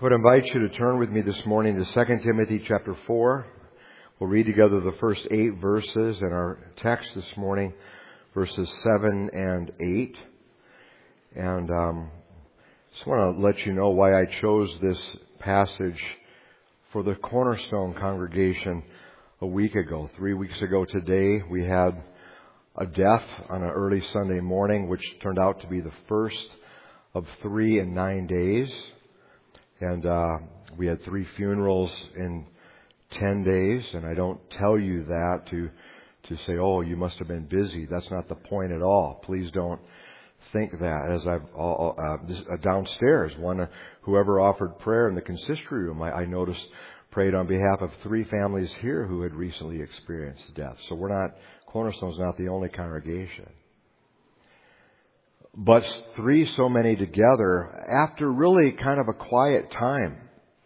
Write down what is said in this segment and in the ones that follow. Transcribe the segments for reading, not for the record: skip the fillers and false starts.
I would invite you to turn with me this morning to 2 Timothy chapter 4. We'll read together the first 8 verses in our text this morning, verses 7 and 8. And just want to let you know why I chose this passage for the Cornerstone congregation a week ago. 3 weeks ago today, we had a death on an early Sunday morning, which turned out to be the first of 3 in 9 days. And we had 3 funerals in 10 days. And I don't tell you that to say, oh, you must have been busy. That's not the point at all. Please don't think that. As I've downstairs, whoever offered prayer in the consistory room, I noticed prayed on behalf of 3 families here who had recently experienced death. So Cornerstone's not the only congregation. But 3 so many together after really kind of a quiet time.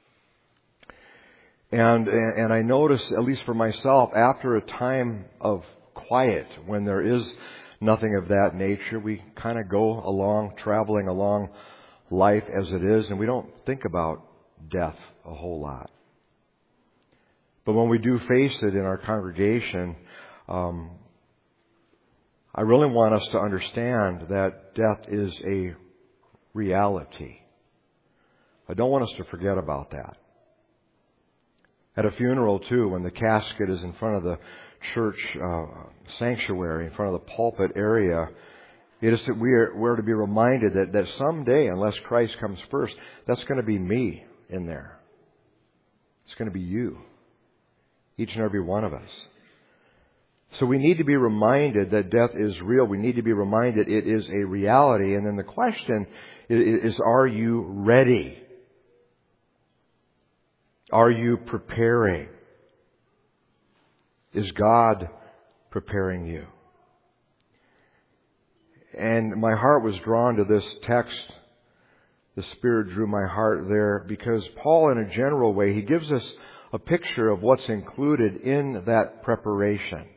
And I notice, at least for myself, after a time of quiet, when there is nothing of that nature, we kind of go along, traveling along life as it is, and we don't think about death a whole lot. But when we do face it in our congregation, I really want us to understand that death is a reality. I don't want us to forget about that. At a funeral, too, when the casket is in front of the church sanctuary, in front of the pulpit area, it is that we're to be reminded that someday, unless Christ comes first, that's going to be me in there. It's going to be you. Each and every one of us. So we need to be reminded that death is real. We need to be reminded it is a reality. And then the question is, are you ready? Are you preparing? Is God preparing you? And my heart was drawn to this text. The Spirit drew my heart there because Paul, in a general way, he gives us a picture of what's included in that preparation.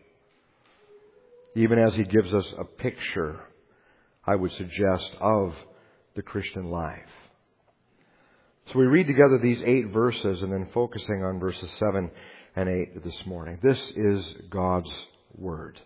Even as he gives us a picture, I would suggest, of the Christian life. So we read together these 8 verses and then focusing on verses 7 and 8 this morning. This is God's Word.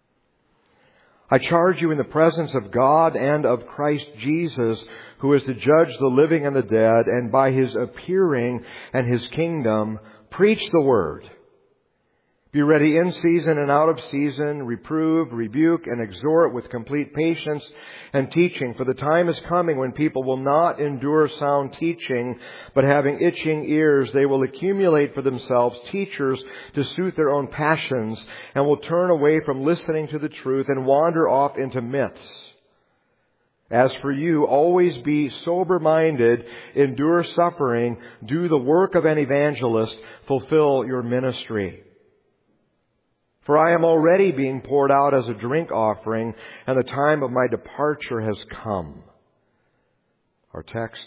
I charge you in the presence of God and of Christ Jesus, who is to judge the living and the dead, and by His appearing and His kingdom, preach the Word. Be ready in season and out of season, reprove, rebuke, and exhort with complete patience and teaching. For the time is coming when people will not endure sound teaching, but having itching ears, they will accumulate for themselves teachers to suit their own passions, and will turn away from listening to the truth and wander off into myths. As for you, always be sober-minded, endure suffering, do the work of an evangelist, fulfill your ministry. For I am already being poured out as a drink offering, and the time of my departure has come. Our text,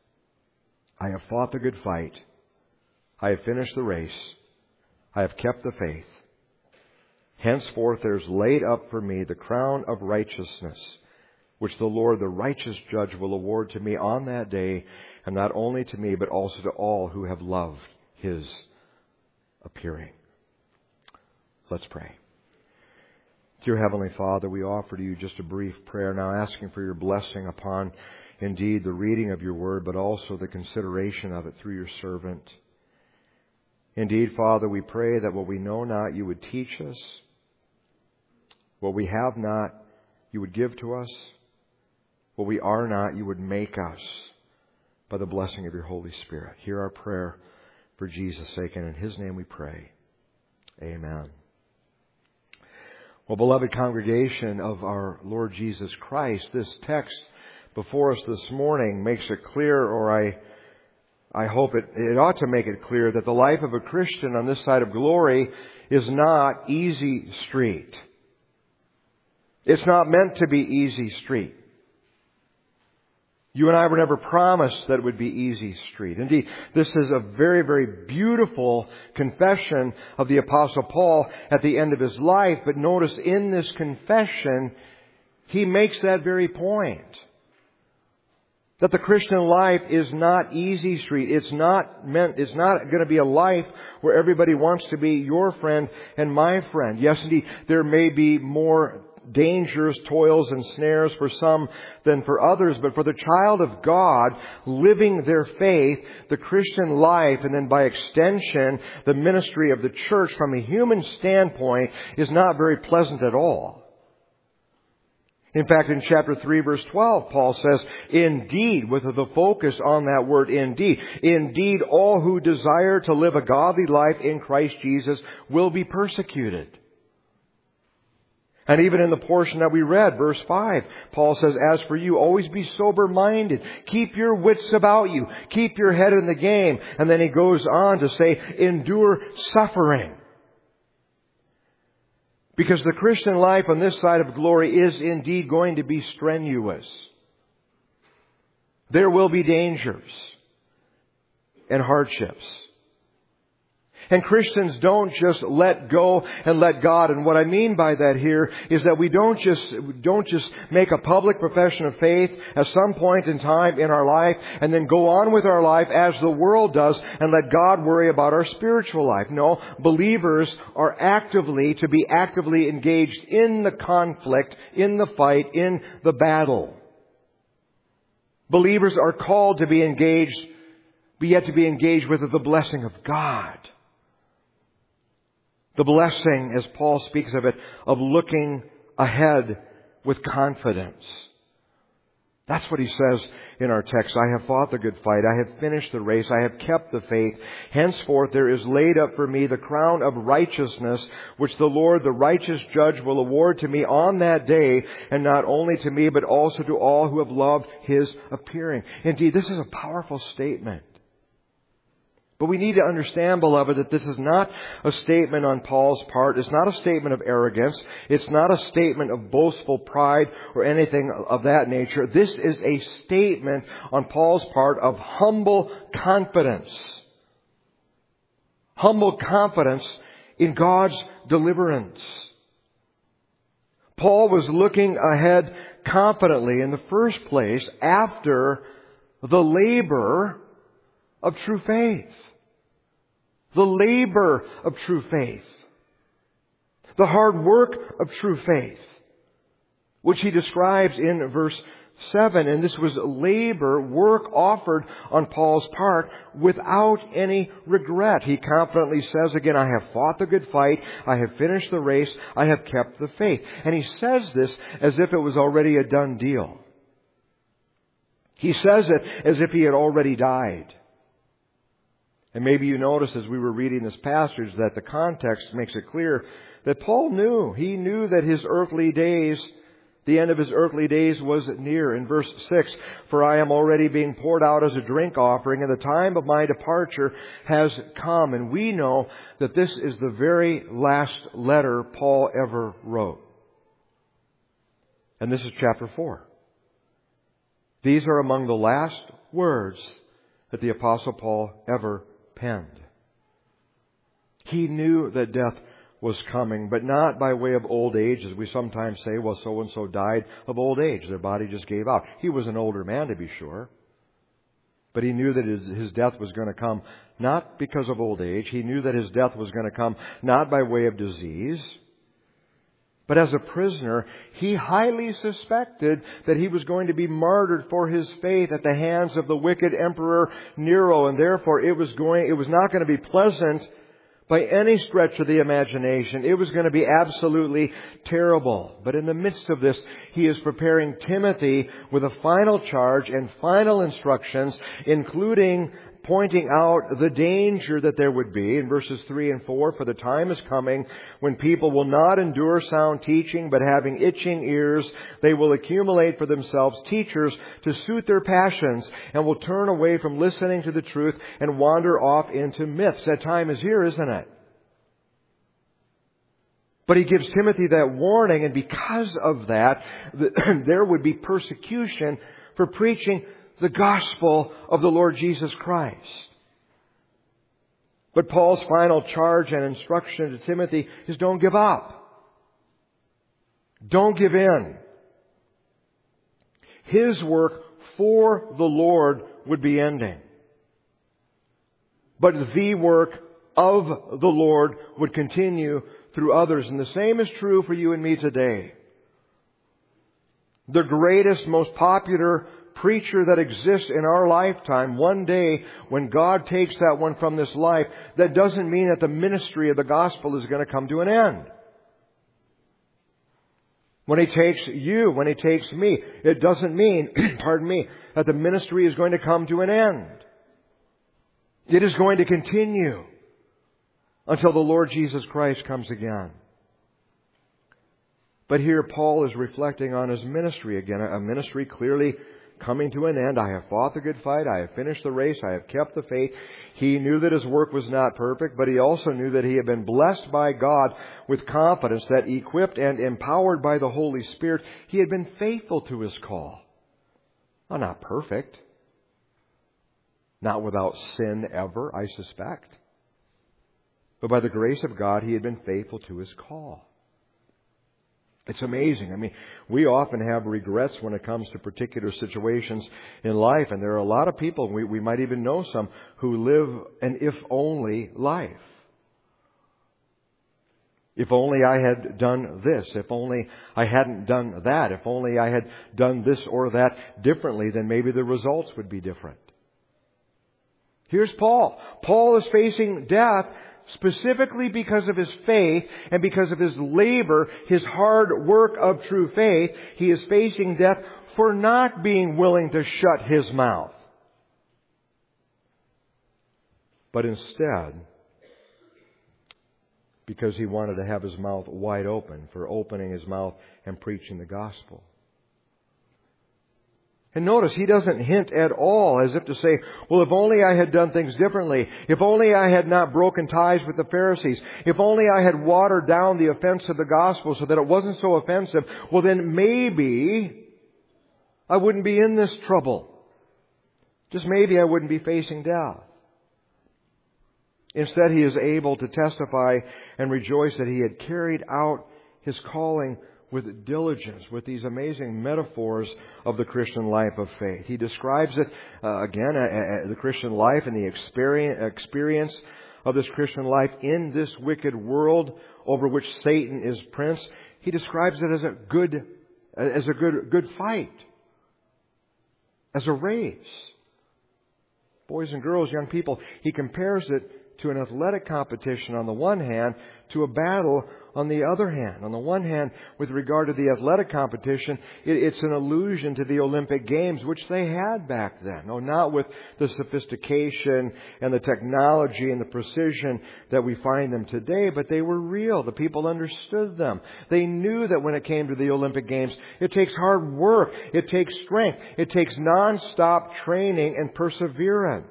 I have fought the good fight. I have finished the race. I have kept the faith. Henceforth there is laid up for me the crown of righteousness, which the Lord, the righteous judge, will award to me on that day, and not only to me, but also to all who have loved His appearing. Let's pray. Dear Heavenly Father, we offer to you just a brief prayer now, asking for your blessing upon, indeed, the reading of your word, but also the consideration of it through your servant. Indeed, Father, we pray that what we know not, you would teach us. What we have not, you would give to us. What we are not, you would make us by the blessing of your Holy Spirit. Hear our prayer for Jesus' sake, and in His name we pray. Amen. Well, beloved congregation of our Lord Jesus Christ, this text before us this morning makes it clear, or I hope it ought to make it clear, that the life of a Christian on this side of glory is not easy street. It's not meant to be easy street. You and I were never promised that it would be easy street. Indeed, this is a very, very beautiful confession of the Apostle Paul at the end of his life. But notice in this confession, he makes that very point. That the Christian life is not easy street. It's not going to be a life where everybody wants to be your friend and my friend. Yes, indeed, there may be more dangers, toils, and snares for some than for others. But for the child of God, living their faith, the Christian life, and then by extension, the ministry of the church from a human standpoint is not very pleasant at all. In fact, in chapter 3, verse 12, Paul says, indeed, with the focus on that word indeed, all who desire to live a godly life in Christ Jesus will be persecuted. And even in the portion that we read, verse 5, Paul says, as for you, always be sober-minded. Keep your wits about you. Keep your head in the game. And then he goes on to say, endure suffering. Because the Christian life on this side of glory is indeed going to be strenuous. There will be dangers and hardships. And Christians don't just let go and let God. And what I mean by that here is that we don't just make a public profession of faith at some point in time in our life and then go on with our life as the world does and let God worry about our spiritual life. No, believers are to be actively engaged in the conflict, in the fight, in the battle. Believers are called to be engaged, but yet to be engaged with the blessing of God. The blessing, as Paul speaks of it, of looking ahead with confidence. That's what he says in our text. I have fought the good fight. I have finished the race. I have kept the faith. Henceforth there is laid up for me the crown of righteousness, which the Lord, the righteous judge, will award to me on that day, and not only to me, but also to all who have loved His appearing. Indeed, this is a powerful statement. But we need to understand, beloved, that this is not a statement on Paul's part. It's not a statement of arrogance. It's not a statement of boastful pride or anything of that nature. This is a statement on Paul's part of humble confidence. Humble confidence in God's deliverance. Paul was looking ahead confidently in the first place after the labor of true faith. The labor of true faith. The hard work of true faith. Which he describes in verse 7. And this was labor, work offered on Paul's part without any regret. He confidently says again, I have fought the good fight. I have finished the race. I have kept the faith. And he says this as if it was already a done deal. He says it as if he had already died. And maybe you noticed as we were reading this passage that the context makes it clear that Paul knew. He knew that his earthly days, the end of his earthly days was near. In verse 6, for I am already being poured out as a drink offering, and the time of my departure has come. And we know that this is the very last letter Paul ever wrote. And this is chapter 4. These are among the last words that the Apostle Paul ever penned. He knew that death was coming, but not by way of old age, as we sometimes say, well, so-and-so died of old age. Their body just gave out. He was an older man, to be sure. But he knew that his death was going to come not because of old age. He knew that his death was going to come not by way of disease. But as a prisoner, he highly suspected that he was going to be martyred for his faith at the hands of the wicked Emperor Nero, and therefore it was not going to be pleasant by any stretch of the imagination. It was going to be absolutely terrible. But in the midst of this, he is preparing Timothy with a final charge and final instructions, including pointing out the danger that there would be in verses 3 and 4. For the time is coming when people will not endure sound teaching, but having itching ears, they will accumulate for themselves teachers to suit their passions, and will turn away from listening to the truth and wander off into myths. That time is here, isn't it? But he gives Timothy that warning, and because of that, there would be persecution for preaching the gospel of the Lord Jesus Christ. But Paul's final charge and instruction to Timothy is don't give up. Don't give in. His work for the Lord would be ending. But the work of the Lord would continue through others. And the same is true for you and me today. The greatest, most popular preacher that exists in our lifetime, one day when God takes that one from this life, that doesn't mean that the ministry of the gospel is going to come to an end. When He takes you, when He takes me, it doesn't mean, pardon me, that the ministry is going to come to an end. It is going to continue until the Lord Jesus Christ comes again. But here Paul is reflecting on his ministry again, a ministry clearly coming to an end. I have fought the good fight. I have finished the race. I have kept the faith. He knew that his work was not perfect, but he also knew that he had been blessed by God with confidence, that equipped and empowered by the Holy Spirit, he had been faithful to his call. Well, not perfect. Not without sin ever, I suspect. But by the grace of God, he had been faithful to his call. It's amazing. I mean, we often have regrets when it comes to particular situations in life. And there are a lot of people, we might even know some, who live an if-only life. If only I had done this. If only I hadn't done that. If only I had done this or that differently, then maybe the results would be different. Here's Paul. Paul is facing death specifically because of his faith and because of his labor, his hard work of true faith. He is facing death for not being willing to shut his mouth. But instead, because he wanted to have his mouth wide open, for opening his mouth and preaching the gospel. And notice, he doesn't hint at all as if to say, well, if only I had done things differently. If only I had not broken ties with the Pharisees. If only I had watered down the offense of the gospel so that it wasn't so offensive. Well, then maybe I wouldn't be in this trouble. Just maybe I wouldn't be facing death. Instead, he is able to testify and rejoice that he had carried out his calling with diligence, with these amazing metaphors of the Christian life of faith. He describes it, the Christian life and the experience of this Christian life in this wicked world over which Satan is prince. He describes it as a good fight, as a race. Boys and girls, young people, he compares it to an athletic competition on the one hand, to a battle on the other hand. On the one hand, with regard to the athletic competition, it's an allusion to the Olympic Games, which they had back then. No, not with the sophistication and the technology and the precision that we find them today, but they were real. The people understood them. They knew that when it came to the Olympic Games, it takes hard work, it takes strength, it takes non-stop training and perseverance.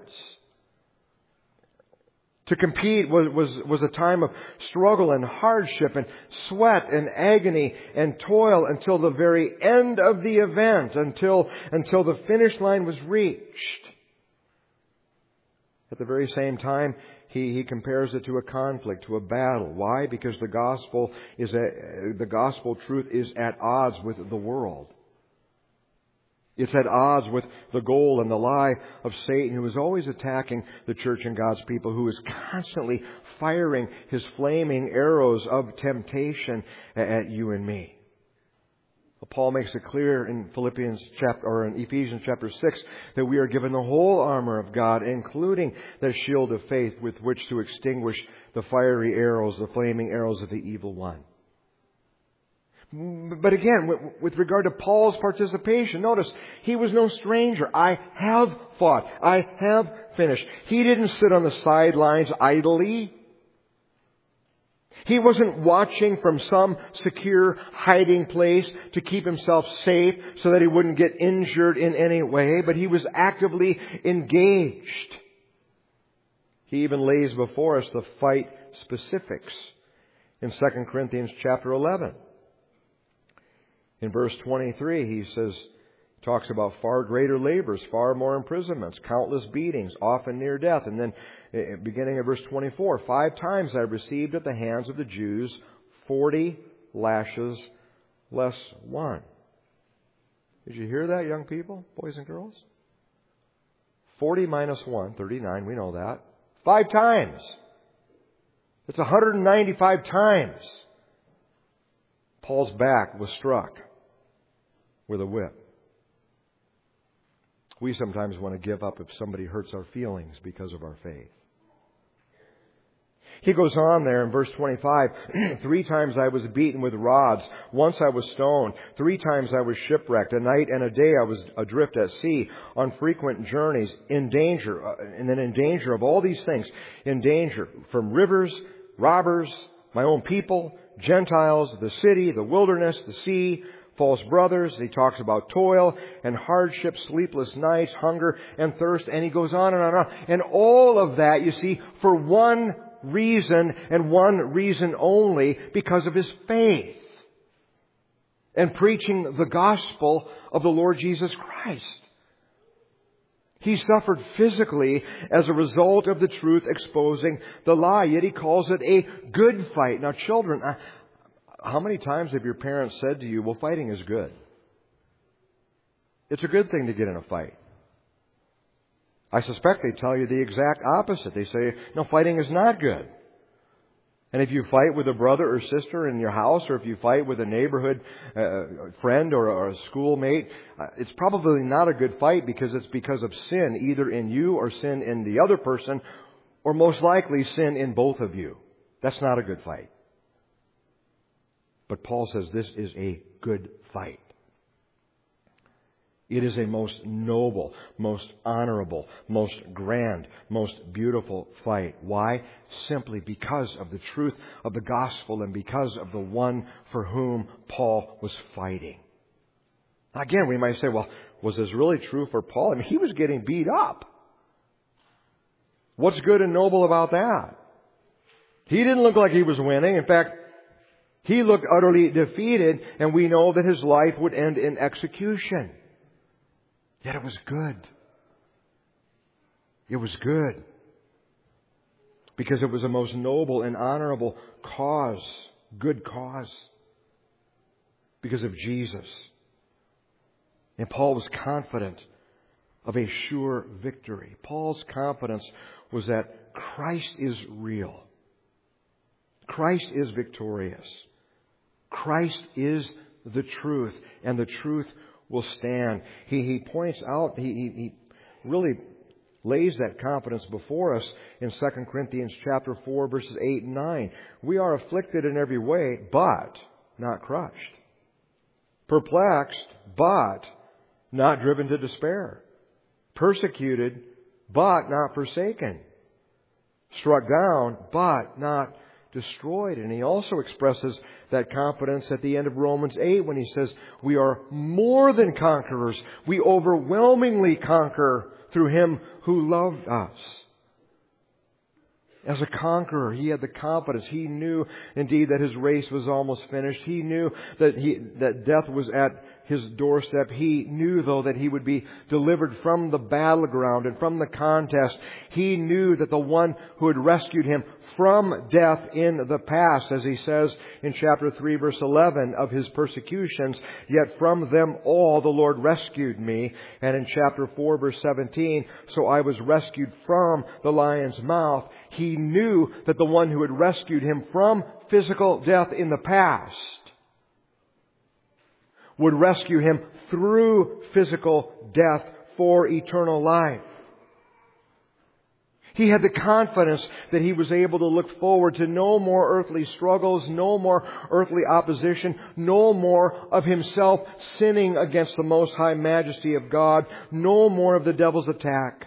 To compete was a time of struggle and hardship and sweat and agony and toil until the very end of the event, until the finish line was reached. At the very same time, he compares it to a conflict, to a battle. Why? Because the gospel truth is at odds with the world. It's at odds with the goal and the lie of Satan, who is always attacking the church and God's people, who is constantly firing his flaming arrows of temptation at you and me. Paul makes it clear in Ephesians chapter 6 that we are given the whole armor of God, including the shield of faith with which to extinguish the fiery arrows, the flaming arrows of the evil one. But again, with regard to Paul's participation, notice, he was no stranger. I have fought. I have finished. He didn't sit on the sidelines idly. He wasn't watching from some secure hiding place to keep himself safe so that he wouldn't get injured in any way, but he was actively engaged. He even lays before us the fight specifics in 2 Corinthians chapter 11. In verse 23, he talks about far greater labors, far more imprisonments, countless beatings, often near death. And then, beginning of verse 24, 5 times I received at the hands of the Jews 40 lashes less one. Did you hear that, young people, boys and girls? 40 minus 1, 39, we know that. 5 times. It's 195 times. Paul's back was struck with a whip. We sometimes want to give up if somebody hurts our feelings because of our faith. He goes on there in verse 25, 3 times I was beaten with rods. Once I was stoned. 3 times I was shipwrecked. A night and a day I was adrift at sea, on frequent journeys, in danger, and then in danger of all these things. In danger from rivers, robbers, my own people, Gentiles, the city, the wilderness, the sea, false brothers. He talks about toil and hardship, sleepless nights, hunger and thirst, and he goes on and on and on. And all of that, you see, for one reason and one reason only, because of his faith and preaching the gospel of the Lord Jesus Christ. He suffered physically as a result of the truth exposing the lie, yet he calls it a good fight. Now, children, how many times have your parents said to you, well, fighting is good? It's a good thing to get in a fight. I suspect they tell you the exact opposite. They say, no, fighting is not good. And if you fight with a brother or sister in your house, or if you fight with a neighborhood friend or a schoolmate, it's probably not a good fight because it's because of sin, either in you or sin in the other person, or most likely sin in both of you. That's not a good fight. But Paul says this is a good fight. It is a most noble, most honorable, most grand, most beautiful fight. Why? Simply because of the truth of the gospel and because of the one for whom Paul was fighting. Again, we might say, well, was this really true for Paul? I mean, he was getting beat up. What's good and noble about that? He didn't look like he was winning. In fact, he looked utterly defeated, and we know that his life would end in execution. Yet it was good. It was good. Because it was a most noble and honorable cause. Good cause. Because of Jesus. And Paul was confident of a sure victory. Paul's confidence was that Christ is real. Christ is victorious. Christ is the truth. And the truth will stand. He points out, he really lays that confidence before us in 2 Corinthians chapter 4, verses 8 and 9. We are afflicted in every way, but not crushed. Perplexed, but not driven to despair. Persecuted, but not forsaken. Struck down, but not destroyed. And he also expresses that confidence at the end of Romans 8 when he says, we are more than conquerors. We overwhelmingly conquer through Him who loved us. As a conqueror, he had the confidence. He knew indeed that his race was almost finished. He knew that death was at his doorstep. He knew, though, that he would be delivered from the battleground and from the contest. He knew that the one who had rescued him from death in the past, as he says in chapter 3, verse 11 of his persecutions, yet from them all the Lord rescued me. And in chapter 4, verse 17, so I was rescued from the lion's mouth. He knew that the one who had rescued him from physical death in the past would rescue him through physical death for eternal life. He had the confidence that he was able to look forward to no more earthly struggles, no more earthly opposition, no more of himself sinning against the most high majesty of God, no more of the devil's attack.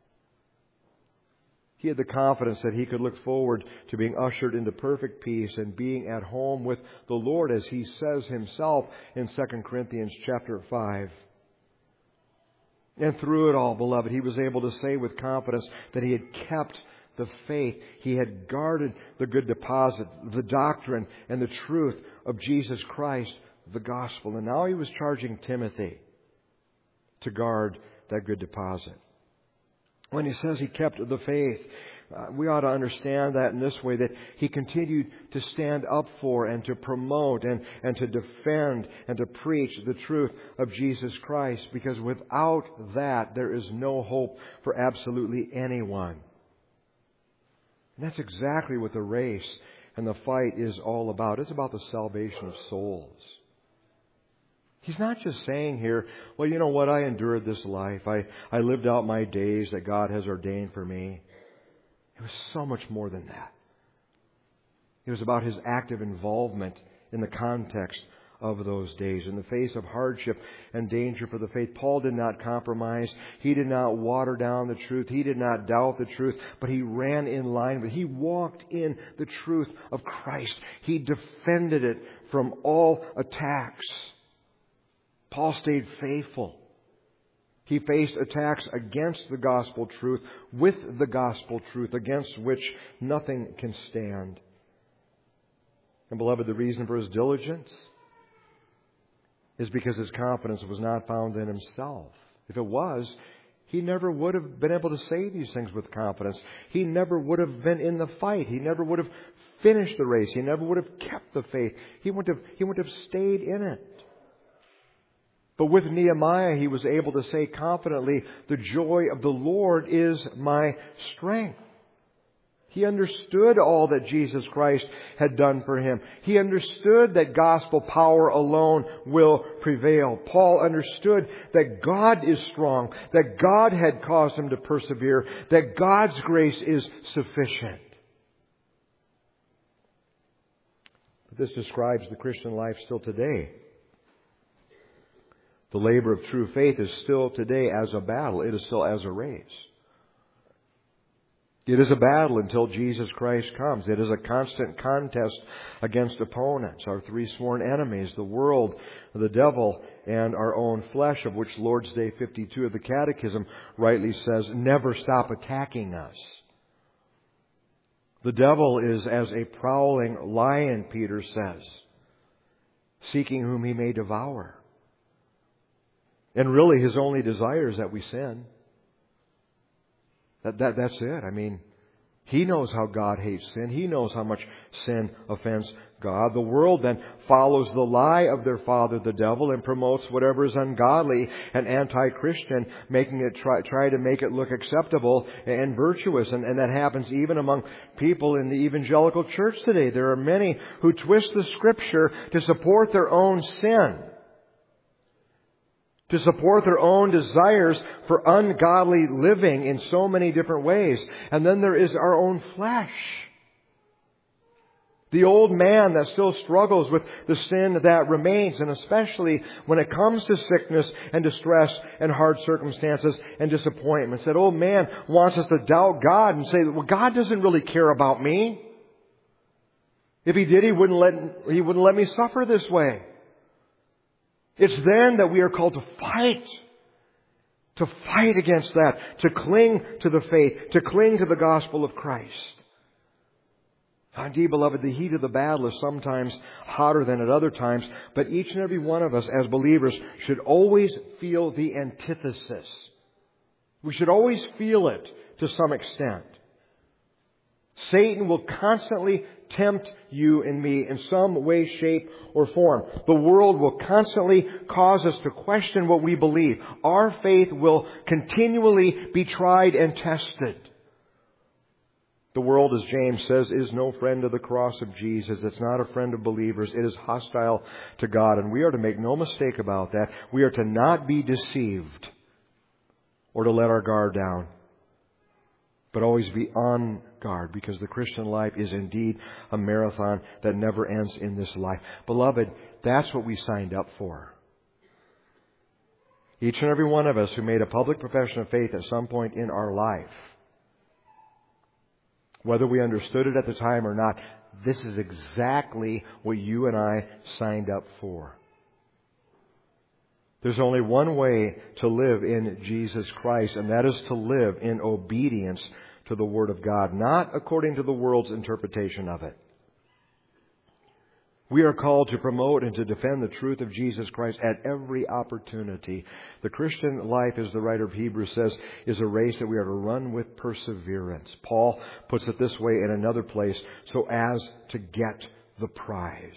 He had the confidence that he could look forward to being ushered into perfect peace and being at home with the Lord, as he says himself in 2 Corinthians chapter 5. And through it all, beloved, he was able to say with confidence that he had kept the faith. He had guarded the good deposit, the doctrine and the truth of Jesus Christ, the gospel. And now he was charging Timothy to guard that good deposit. When he says he kept the faith, We ought to understand that in this way, that He continued to stand up for and to promote and to defend and to preach the truth of Jesus Christ, because without that, there is no hope for absolutely anyone. And that's exactly what the race and the fight is all about. It's about the salvation of souls. He's not just saying here, well, you know what, I endured this life. I lived out my days that God has ordained for me. It was so much more than that. It was about His active involvement in the context of those days. In the face of hardship and danger for the faith, Paul did not compromise. He did not water down the truth. He did not doubt the truth, but he ran in line with it. He walked in the truth of Christ. He defended it from all attacks. Paul stayed faithful. He faced attacks against the gospel truth, with the gospel truth, against which nothing can stand. And beloved, the reason for his diligence is because his confidence was not found in himself. If it was, he never would have been able to say these things with confidence. He never would have been in the fight. He never would have finished the race. He never would have kept the faith. He wouldn't have stayed in it. But with Nehemiah, he was able to say confidently, the joy of the Lord is my strength. He understood all that Jesus Christ had done for him. He understood that gospel power alone will prevail. Paul understood that God is strong, that God had caused him to persevere, that God's grace is sufficient. But this describes the Christian life still today. The labor of true faith is still today as a battle. It is still as a race. It is a battle until Jesus Christ comes. It is a constant contest against opponents, our three sworn enemies, the world, the devil, and our own flesh, of which Lord's Day 52 of the Catechism rightly says, never stop attacking us. The devil is as a prowling lion, Peter says, seeking whom he may devour. And really, his only desire is that we sin. That's it. I mean, he knows how God hates sin. He knows how much sin offends God. The world then follows the lie of their father, the devil, and promotes whatever is ungodly and anti-Christian, making it try to make it look acceptable and virtuous. And that happens even among people in the evangelical church today. There are many who twist the Scripture to support their own sin, to support their own desires for ungodly living in so many different ways. And then there is our own flesh. The old man that still struggles with the sin that remains, and especially when it comes to sickness and distress and hard circumstances and disappointments. That old man wants us to doubt God and say, well, God doesn't really care about me. If He did, He wouldn't let me suffer this way. It's then that we are called to fight against that, to cling to the faith, to cling to the gospel of Christ. Indeed, beloved, the heat of the battle is sometimes hotter than at other times, but each and every one of us as believers should always feel the antithesis. We should always feel it to some extent. Satan will constantly tempt you and me in some way, shape, or form. The world will constantly cause us to question what we believe. Our faith will continually be tried and tested. The world, as James says, is no friend of the cross of Jesus. It's not a friend of believers. It is hostile to God. And we are to make no mistake about that. We are to not be deceived or to let our guard down, but always be on guard, because the Christian life is indeed a marathon that never ends in this life. Beloved, that's what we signed up for. Each and every one of us who made a public profession of faith at some point in our life, whether we understood it at the time or not, this is exactly what you and I signed up for. There's only one way to live in Jesus Christ, and that is to live in obedience to the Word of God, not according to the world's interpretation of it. We are called to promote and to defend the truth of Jesus Christ at every opportunity. The Christian life, as the writer of Hebrews says, is a race that we are to run with perseverance. Paul puts it this way in another place, so as to get the prize.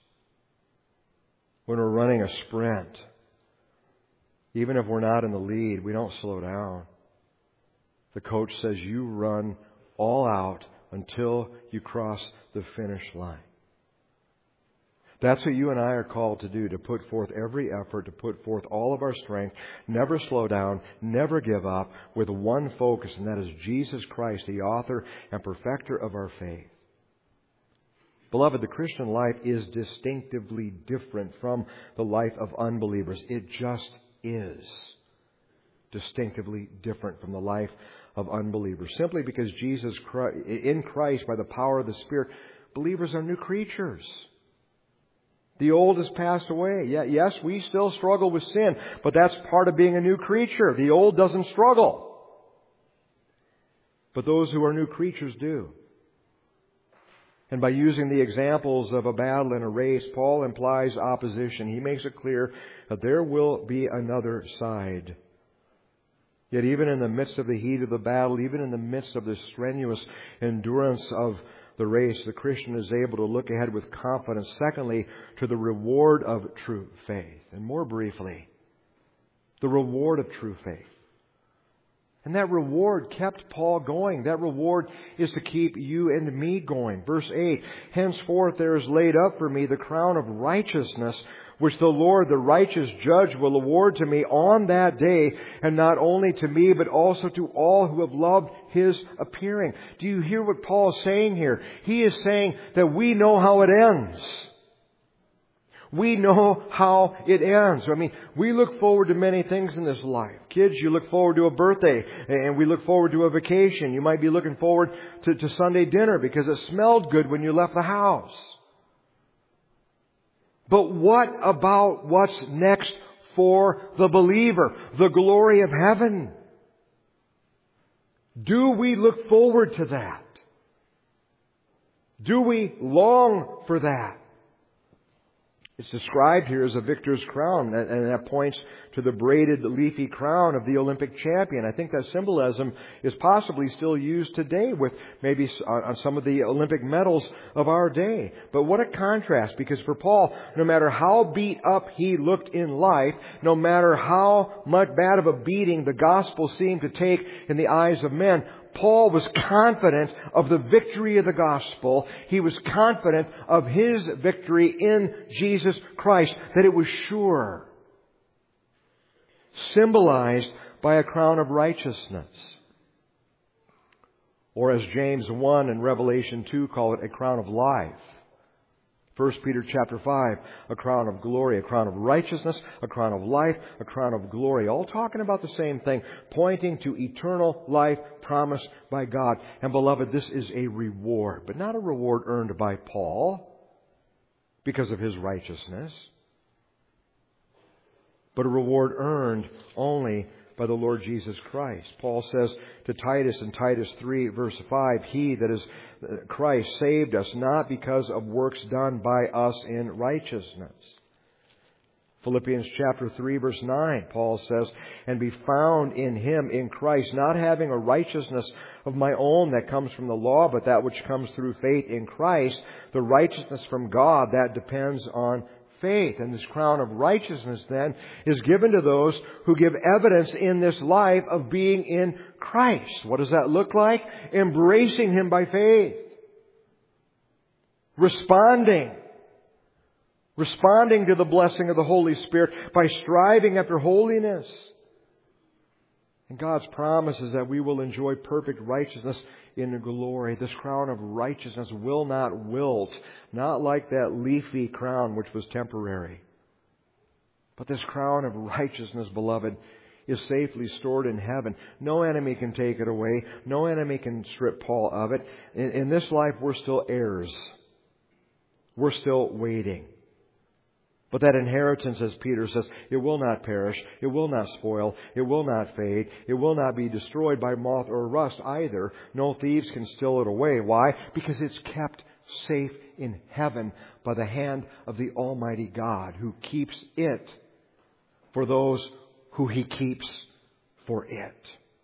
When we're running a sprint, even if we're not in the lead, we don't slow down. The coach says you run all out until you cross the finish line. That's what you and I are called to do, to put forth every effort, to put forth all of our strength, never slow down, never give up, with one focus, and that is Jesus Christ, the author and perfecter of our faith. Beloved, the Christian life is distinctively different from the life of unbelievers. It just is distinctively different from the life of unbelievers. Simply because in Christ, by the power of the Spirit, believers are new creatures. The old has passed away. Yes, we still struggle with sin, but that's part of being a new creature. The old doesn't struggle. But those who are new creatures do. And by using the examples of a battle and a race, Paul implies opposition. He makes it clear that there will be another side. Yet even in the midst of the heat of the battle, even in the midst of the strenuous endurance of the race, the Christian is able to look ahead with confidence. Secondly, to the reward of true faith. And more briefly, the reward of true faith. And that reward kept Paul going. That reward is to keep you and me going. Verse 8, henceforth there is laid up for me the crown of righteousness, which the Lord, the righteous judge, will award to me on that day, and not only to me, but also to all who have loved His appearing. Do you hear what Paul is saying here? He is saying that we know how it ends. We know how it ends. I mean, we look forward to many things in this life. Kids, you look forward to a birthday, and we look forward to a vacation. You might be looking forward to Sunday dinner because it smelled good when you left the house. But what about what's next for the believer? The glory of heaven. Do we look forward to that? Do we long for that? It's described here as a victor's crown, and that points to the braided leafy crown of the Olympic champion. I think that symbolism is possibly still used today with maybe on some of the Olympic medals of our day. But what a contrast, because for Paul, no matter how beat up he looked in life, no matter how much bad of a beating the gospel seemed to take in the eyes of men, Paul was confident of the victory of the gospel. He was confident of his victory in Jesus Christ, that it was sure. Symbolized by a crown of righteousness. Or as James 1 and Revelation 2 call it, a crown of life. 1 Peter chapter 5, a crown of glory, a crown of righteousness, a crown of life, a crown of glory. All talking about the same thing, pointing to eternal life promised by God. And beloved, this is a reward, but not a reward earned by Paul because of his righteousness, but a reward earned only by the Lord Jesus Christ. Paul says to Titus in Titus 3 verse 5, He, that is Christ, saved us not because of works done by us in righteousness. Philippians chapter 3 verse 9, Paul says, and be found in Him, in Christ, not having a righteousness of my own that comes from the law, but that which comes through faith in Christ, the righteousness from God that depends on faith. And this crown of righteousness then is given to those who give evidence in this life of being in Christ. What does that look like? Embracing Him by faith. Responding to the blessing of the Holy Spirit by striving after holiness. And God's promise is that we will enjoy perfect righteousness in glory. This crown of righteousness will not wilt, not like that leafy crown which was temporary. But this crown of righteousness, beloved, is safely stored in heaven. No enemy can take it away. No enemy can strip Paul of it. In this life, we're still heirs. We're still waiting. But that inheritance, as Peter says, it will not perish, it will not spoil, it will not fade, it will not be destroyed by moth or rust either. No thieves can steal it away. Why? Because it's kept safe in heaven by the hand of the Almighty God, who keeps it for those who He keeps for it.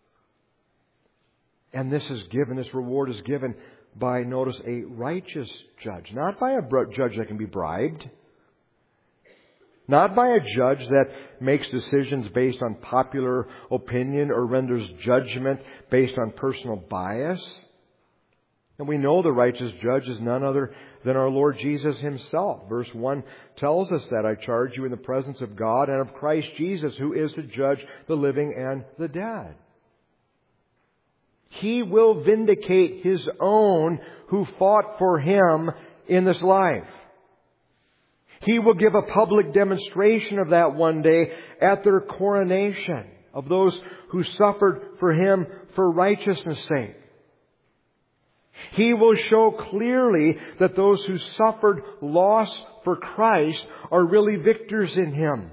And this reward is given by, notice, a righteous judge. Not by a judge that can be bribed. Not by a judge that makes decisions based on popular opinion or renders judgment based on personal bias. And we know the righteous judge is none other than our Lord Jesus Himself. Verse 1 tells us that, I charge you in the presence of God and of Christ Jesus, who is to judge the living and the dead. He will vindicate His own who fought for Him in this life. He will give a public demonstration of that one day at their coronation, of those who suffered for Him for righteousness' sake. He will show clearly that those who suffered loss for Christ are really victors in Him.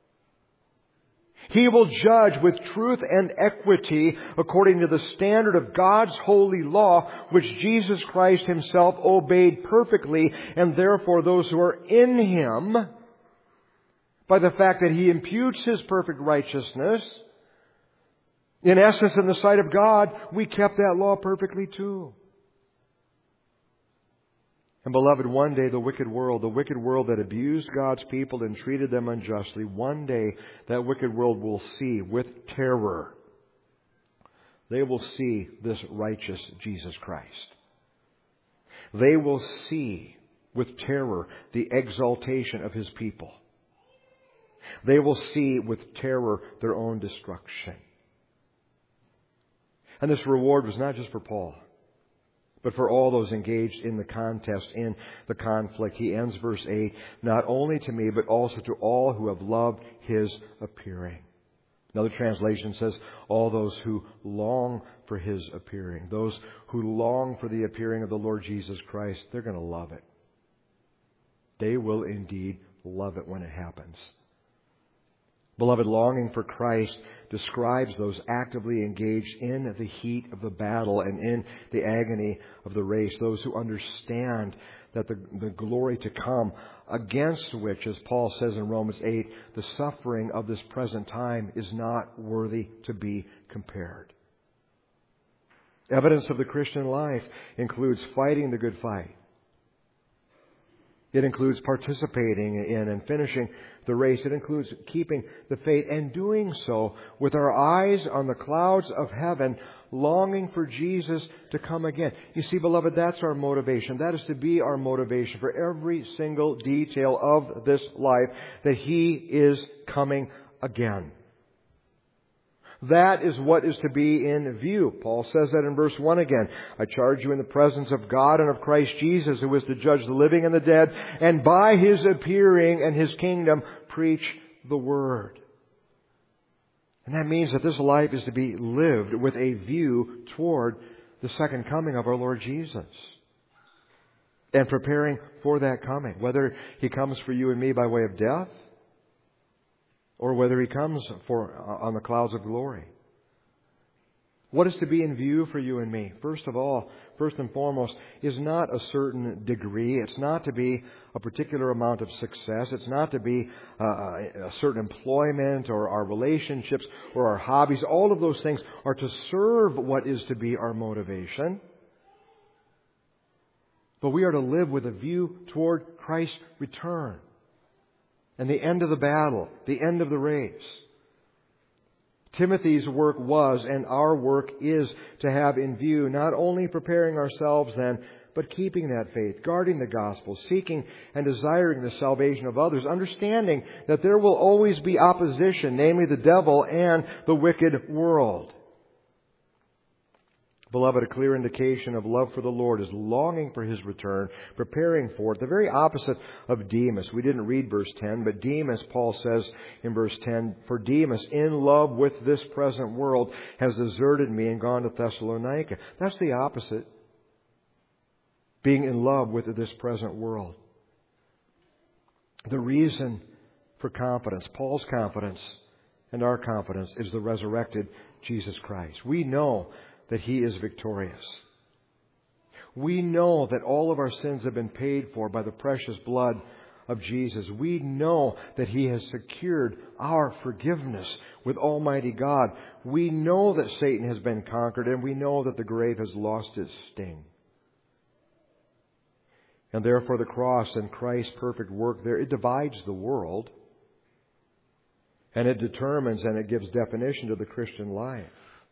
He will judge with truth and equity according to the standard of God's holy law, which Jesus Christ Himself obeyed perfectly, and therefore those who are in Him, by the fact that He imputes His perfect righteousness, in essence, in the sight of God, we kept that law perfectly too. And beloved, one day the wicked world that abused God's people and treated them unjustly, one day that wicked world will see with terror. They will see this righteous Jesus Christ. They will see with terror the exaltation of His people. They will see with terror their own destruction. And this reward was not just for Paul, but for all those engaged in the contest, in the conflict. He ends verse 8, not only to me, but also to all who have loved His appearing. Another translation says, all those who long for His appearing. Those who long for the appearing of the Lord Jesus Christ, they're going to love it. They will indeed love it when it happens. Beloved, longing for Christ describes those actively engaged in the heat of the battle and in the agony of the race. Those who understand that the glory to come, against which, as Paul says in Romans 8, the suffering of this present time is not worthy to be compared. Evidence of the Christian life includes fighting the good fight. It includes participating in and finishing the race. It includes keeping the faith and doing so with our eyes on the clouds of heaven, longing for Jesus to come again. You see, beloved, that's our motivation. That is to be our motivation for every single detail of this life, that He is coming again. That is what is to be in view. Paul says that in verse 1 again. I charge you in the presence of God and of Christ Jesus, who is to judge the living and the dead, and by His appearing and His kingdom, preach the Word. And that means that this life is to be lived with a view toward the second coming of our Lord Jesus. And preparing for that coming. Whether He comes for you and me by way of death, or whether He comes on the clouds of glory. What is to be in view for you and me? First and foremost, is not a certain degree. It's not to be a particular amount of success. It's not to be a certain employment or our relationships or our hobbies. All of those things are to serve what is to be our motivation. But we are to live with a view toward Christ's return. And the end of the battle, the end of the race. Timothy's work was, and our work is, to have in view not only preparing ourselves then, but keeping that faith, guarding the gospel, seeking and desiring the salvation of others, understanding that there will always be opposition, namely the devil and the wicked world. Beloved, a clear indication of love for the Lord is longing for His return, preparing for it. The very opposite of Demas. We didn't read verse 10, but Demas, Paul says in verse 10, for Demas, in love with this present world, has deserted me and gone to Thessalonica. That's the opposite. Being in love with this present world. The reason for confidence, Paul's confidence and our confidence, is the resurrected Jesus Christ. We know that He is victorious. We know that all of our sins have been paid for by the precious blood of Jesus. We know that He has secured our forgiveness with Almighty God. We know that Satan has been conquered, and we know that the grave has lost its sting. And therefore the cross and Christ's perfect work there, it divides the world. And it determines and it gives definition to the Christian life.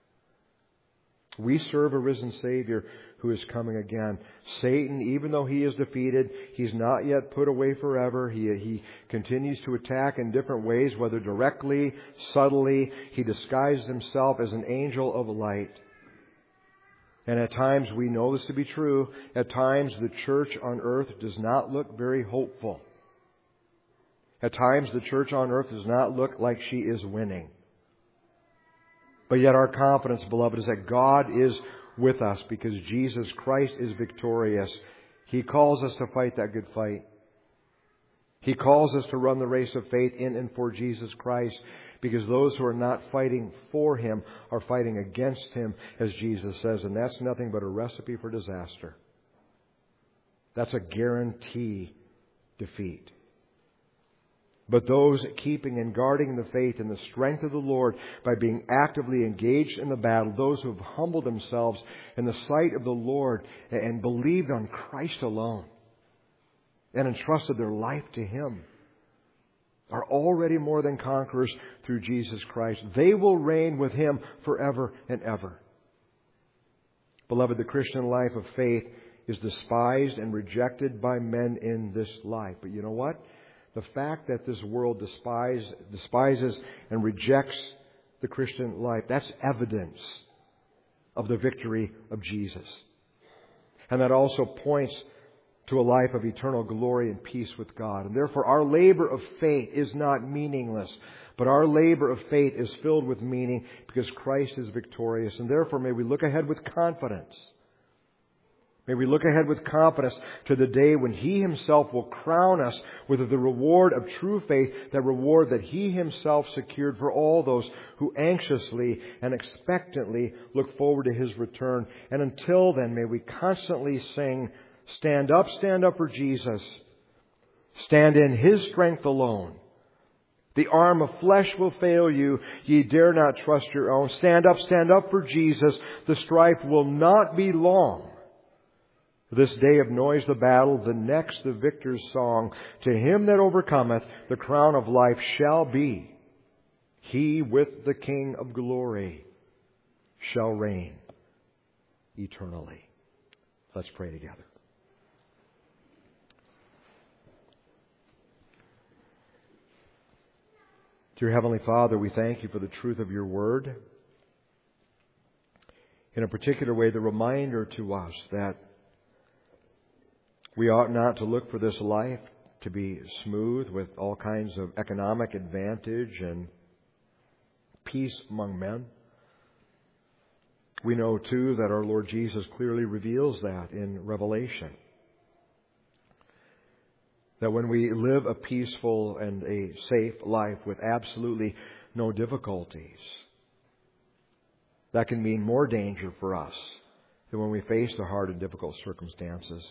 We serve a risen Savior who is coming again. Satan, even though he is defeated, he's not yet put away forever. He continues to attack in different ways, whether directly, subtly. He disguises himself as an angel of light. And at times, we know this to be true, at times the church on earth does not look very hopeful. At times, the church on earth does not look like she is winning. But yet our confidence, beloved, is that God is with us because Jesus Christ is victorious. He calls us to fight that good fight. He calls us to run the race of faith in and for Jesus Christ because those who are not fighting for Him are fighting against Him, as Jesus says. And that's nothing but a recipe for disaster. That's a guarantee defeat. But those keeping and guarding the faith and the strength of the Lord by being actively engaged in the battle, those who have humbled themselves in the sight of the Lord and believed on Christ alone and entrusted their life to Him, are already more than conquerors through Jesus Christ. They will reign with Him forever and ever. Beloved, the Christian life of faith is despised and rejected by men in this life. But you know what? The fact that this world despises and rejects the Christian life, that's evidence of the victory of Jesus. And that also points to a life of eternal glory and peace with God. And therefore our labor of faith is not meaningless, but our labor of faith is filled with meaning because Christ is victorious. And therefore may we look ahead with confidence. May we look ahead with confidence to the day when He Himself will crown us with the reward of true faith, that reward that He Himself secured for all those who anxiously and expectantly look forward to His return. And until then, may we constantly sing, stand up for Jesus. Stand in His strength alone. The arm of flesh will fail you. Ye dare not trust your own. Stand up for Jesus. The strife will not be long. This day of noise the battle, the next the victor's song. To him that overcometh, the crown of life shall be. He with the King of glory shall reign eternally. Let's pray together. Dear Heavenly Father, we thank You for the truth of Your Word. In a particular way, the reminder to us that we ought not to look for this life to be smooth with all kinds of economic advantage and peace among men. We know, too, that our Lord Jesus clearly reveals that in Revelation. That when we live a peaceful and a safe life with absolutely no difficulties, that can mean more danger for us than when we face the hard and difficult circumstances.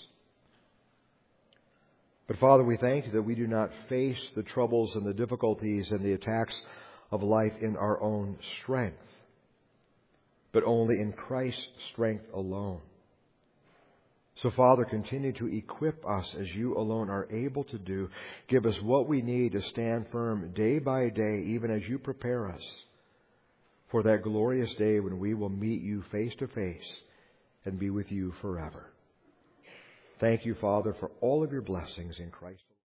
But Father, we thank You that we do not face the troubles and the difficulties and the attacks of life in our own strength, but only in Christ's strength alone. So Father, continue to equip us as You alone are able to do. Give us what we need to stand firm day by day, even as You prepare us for that glorious day when we will meet You face to face and be with You forever. Thank You, Father, for all of Your blessings in Christ.